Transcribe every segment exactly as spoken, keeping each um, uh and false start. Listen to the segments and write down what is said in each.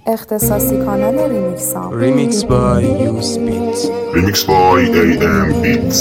اختصاصی کانال ریمیکسام. Remix by Use Beats. Remix by A M Beats.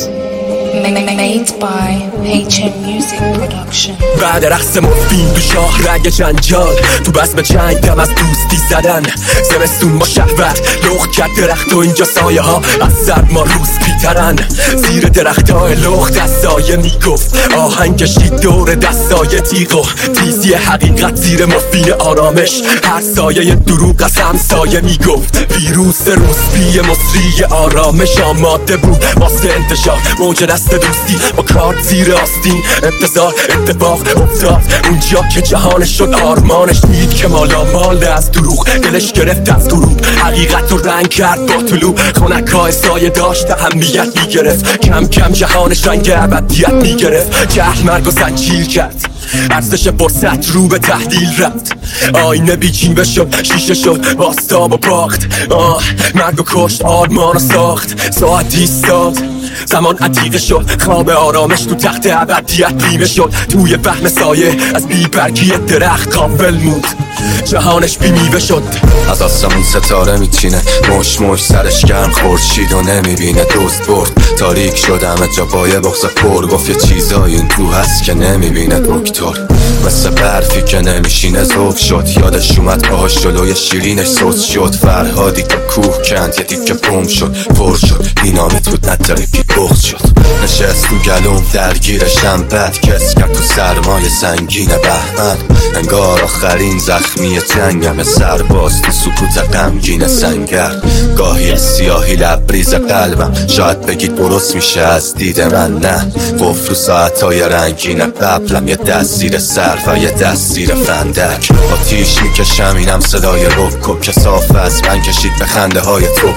Made by H M Music Production. بعد رقص مفین تو شاه رنگ جنجال، تو بزم جنگ کم از دوستی زدن. زمستون با شهوت لخت کرد درخت و اینجا سایه ها از سرد ما روز بیترن. زیر درخت های لخت از سایه میگفت آهنگ کشید دور دستای تیغ و تیزی حقیقت زیر مفین آرامش. هر سایه دروغ از همسایه میگفت ویروس روسبی مصری آرامش آماده بود واسه انتشار. موج دست دوستی با کارت زیر آستین، انتظار اتفاق افتاد اونجا که جهانش شد آرمانش. دید که مالا مال از دروغ، دلش گرفت از غروب، حقیقت رو رنگ کرد با طلوع. خنکای سایه داشت اهمیت میگرفت، کم کم جهانش رنگ ابدیت میگرفت. جهل مرگ و زنجیر کرد، ارزش فرصت رو به تحلیل رفت. آینه بیچیبه شد، شیشه شد، باستاب و باخت. آه مرگ و کشت، آرمان و ساخت. ساعت ایستاد، زمان عتیقه شد، خواب آرامش تو تخت ابدیت بیمه شد. توی فهم سایه از بیبرگی درخت غافل مود، جهانش بی میوه شد. از آسمون ستاره میچینه، مش مش سرش گرم، خورشید و نمیبینه. دوست برد تاریک شد همه جا پای بغض پر. گفت یه چیزایی این تو هست که نمیبینه دکتر، مثل برفی که نمیشینه ذوب شد. یادش اومد پاهاش جلوی شیرینش سوز شد. فرهادی که کوه کند یه دیگه بوم شد، پر شد بینامیت بود نترکی بغض شد. نشست تو گلوم درگیرشم بد کس کرد تو سرمای سنگین بهمن. انگار آخرین زخمی جنگم، سرباز تو سکوت غمگین سنگر. گاهی سیاهی لبریز قلبم، شاید بگید برس میشه از دید من. نه قفل رو ساعتهای رنگین قبلم، یه دست زیر سر و یه دست زیر فندک. آتیش میکشم اینم صدای رکو که صاف از من کشید به خنده های تو.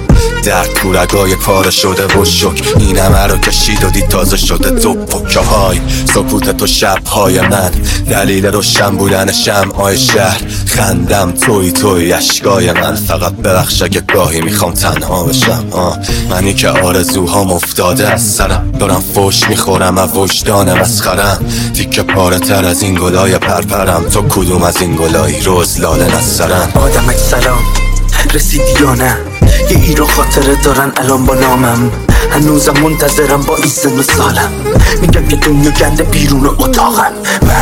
در کورگای پاره شده و شک، این همه رو کشید و دید تازه شده دو پکه های. سکوت تو شبهای من، دلیل روشن بودن شمعای شهر. خندم توی توی اشکای من، فقط ببخش اگه گاهی میخوام تنها بشم. آه منی که آرزوهام افتاده از سرم، دارم فوش میخورم از وجدان مسخرم. تیکه پاره تر از این گلای پرپرم، تو کدوم از این گلایی روز لاله نسرم. آدمک سلام، رسیدی یا نه؟ یه ایران خاطره دارن الان با نامم، هنوزم منتظرم با این سن و سالم. میگم که دنیا گنده بیرون اتاقم،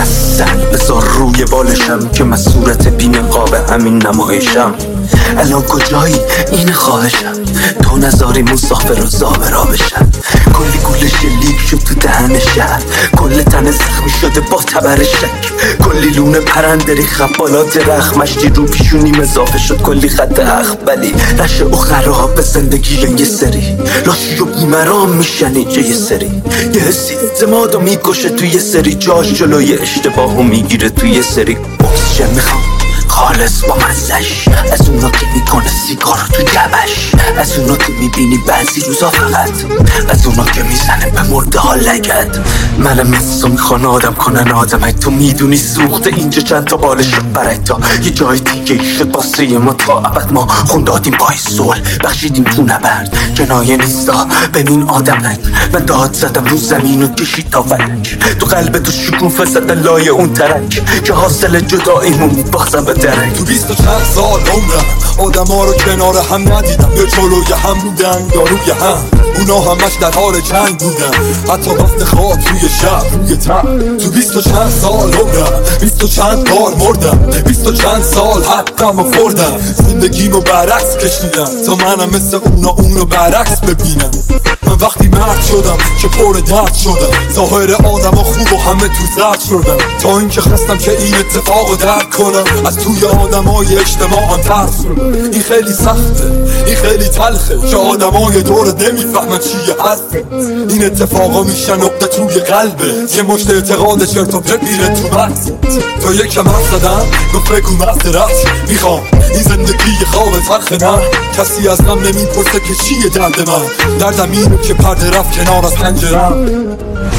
بسن بذار روی بالشم که من صورت بی‌نقاب همین نمایشم. الان کجایی؟ این خواهشم، تو نذاری مسافر و زابرا بشن. کلی گوله شلیک شد تو دهن شهر، کل تن زخمی شده با تبر شک. کلی لونه پرنده ریخت بالا درخت، مشتی رو پیشونیم اضافه شد کلی خط اخبلی. رشه و خراب به زندگی یه سری، لاشی و بیمرام میشن اینجا یه سری. یه حسی اعتمادو میکشه توی یه سری، جاش جلوی اشتباهو میگیره توی یه سری. اکسیژن میخوام خالص با مزش، از اونا که میکنه سیگار تو جبش. از اونا که میبینی بعضی روزا فقط، از اونا که میزنه به مرده ها لگد. منم مثل تو میخوان آدم کنن آدمک، تو میدونی سوخته اینجا چند تا بالش شد برای تا یه جای دیگه شد باسه ما. تا ابد ما خون دادیم پای صلح، بخشیدیم تو نبرد کنایه نیستا ببین آدمک. من داد زدم رو زمین و کشید تا فلک، تو قلب تو شکوفه زدن لای اون ترک که حاصل جداییمون بازم به درک. تو بیست و چند سال عمرم آدم ها رو کنار هم ندیدم، یا جلوی هم بودن یا روی هم. اونا همش در حال جنگ بودن، حتی وقت خواب توی شب روی تن. تو بیست و چند سال عمرم بیست و چند بار مردم، بیست و چند سال حقم و خوردم. زندگیمو برعکس کشیدم تا منم مثل اونا اونو برعکس ببینم. من وقتی مرد شدم که پر درد شدم، ظاهر آدم ها خوب و همه تو زرد شدم. تا اینکه خواستم که این اتفاقو درک کنم، از توی آدم های اجتماع هم ترس شدم. این خیلی سخته، این خیلی تلخه که آدم های دورت نمیفهمن چیه هست. این اتفاقا میشن نقطه توی قلبه، یه مشت اعتقاد چرت و پرت میره تو مغزت. تا یکم حرف زدم گفت بگو معذرت میخوام، این زندگی یه خواب تلخه. نه کسی از من نمیپرسه که چیه درد من، دردم اینه که پرده رفت کنار از پنجرم.